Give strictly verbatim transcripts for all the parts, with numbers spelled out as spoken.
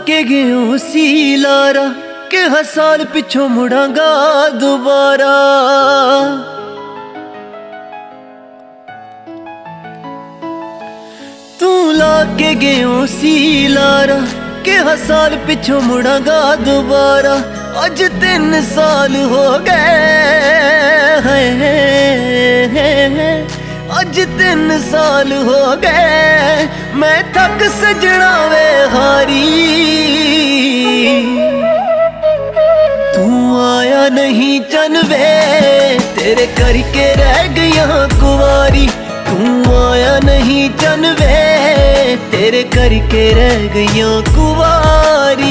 के गयो सी लारा के हर साल पिछों मुड़ांगा दोबारा। तू ला के गयो सी लारा के हर साल पिछों मुड़ांगा दोबारा। अज तीन साल हो गए हैं, अज तीन साल हो गए मैं थक सजना वे हारी। तू आया नहीं चन वे तेरे करके रह गया कुंवारी। तू आया नहीं चन वे तेरे करके रह गया कुंवारी।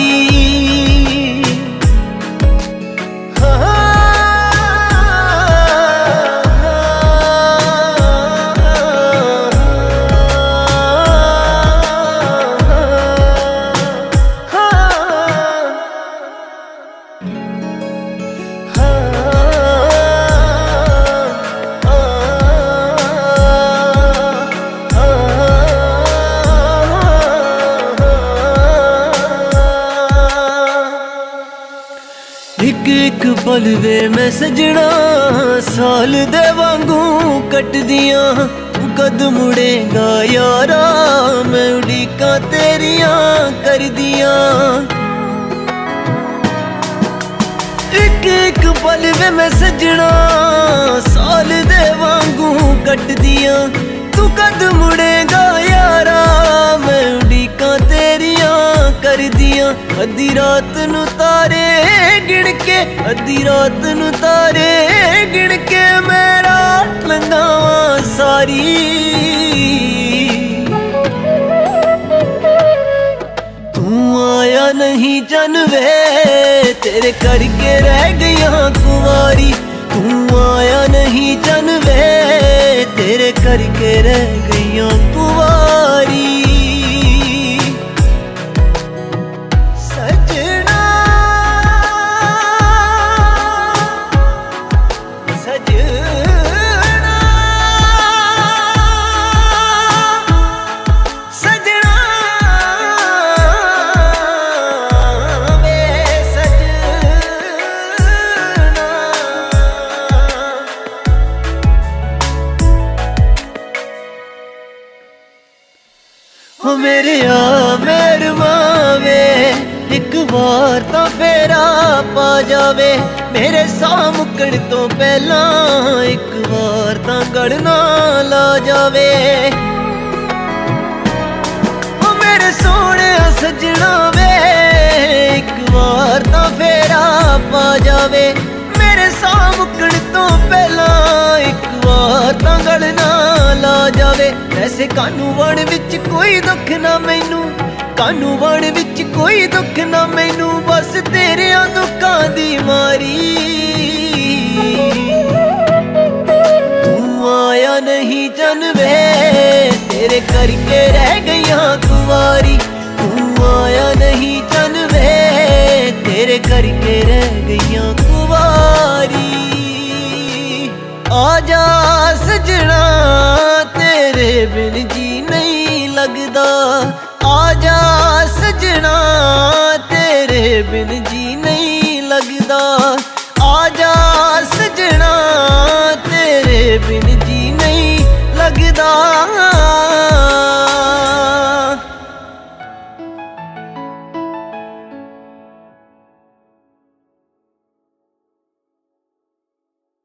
एक एक पल वे मैं सजना साल दे वांगू कट दिया। तू कद मुड़ेगा यारा मैं उड़ीका तेरिया कर दिया। एक एक पल वे मैं सजना साल दे वांगू कट दिया। तू कद मुड़ेगा यारा मैं उड़ीका तेरिया कर दिया। अद्धी रात नू तारे गिण के अद्धी रात नू तारे गिण के मैं रात लंघावा सारी। तू आया नहीं चन वे तेरे करके रह गया कुंवारी। तू आया नहीं चन वे तेरे करके रह गया कुंवारी। हो मेरे आ मेरे मावे एक बार तो फेरा पा जावे। मेरे साह मुकण तो पहला एक बार तो गड़ना ला जावे। हो मेरे सोने सजना वे एक बार तो फेरा पा जावे। मेरे साह मुकण तो पहला एक बार तो गड़ना ला जावे। वैसे कानू वण विच कोई दुख ना मैनू, कानू वण विच कोई दुख ना मैनू बस तेरे दुखों दी मारी। तू आया नहीं चन वे तेरे करके रह गया कुंवारी। तू आया नहीं चन वे तेरे करके रह गया कुंवारी। आजा सजना तेरे बिन जी नहीं लगदा। आजा सजना तेरे बिन जी नहीं लगदा। आजा